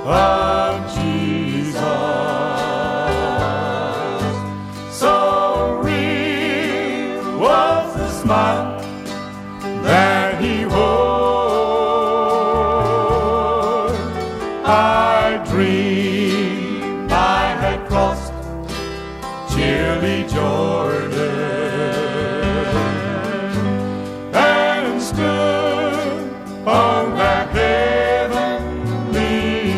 of Jesus. So real was the smile that he wore. I dreamed I had crossed chilly Jordan and stood on that heavenly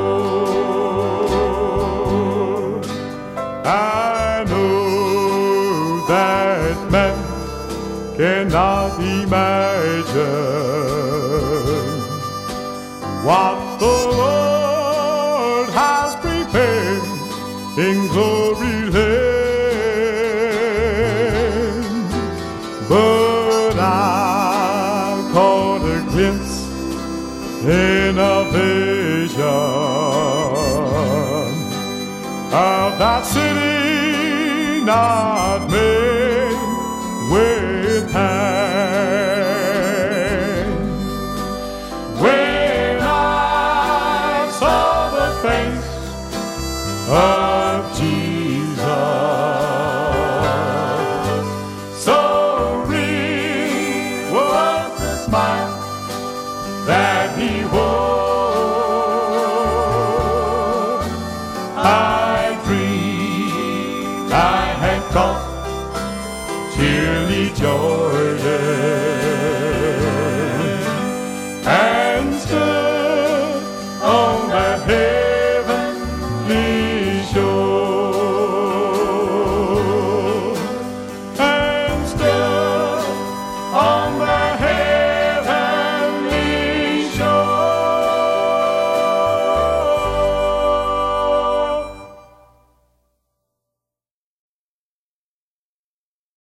shore. I know that man cannot imagine what the Lord has prepared in glory land. But I caught a glimpse in a vision of that city not made with hand. When I saw the face of Jesus, so real was the smile that he wore.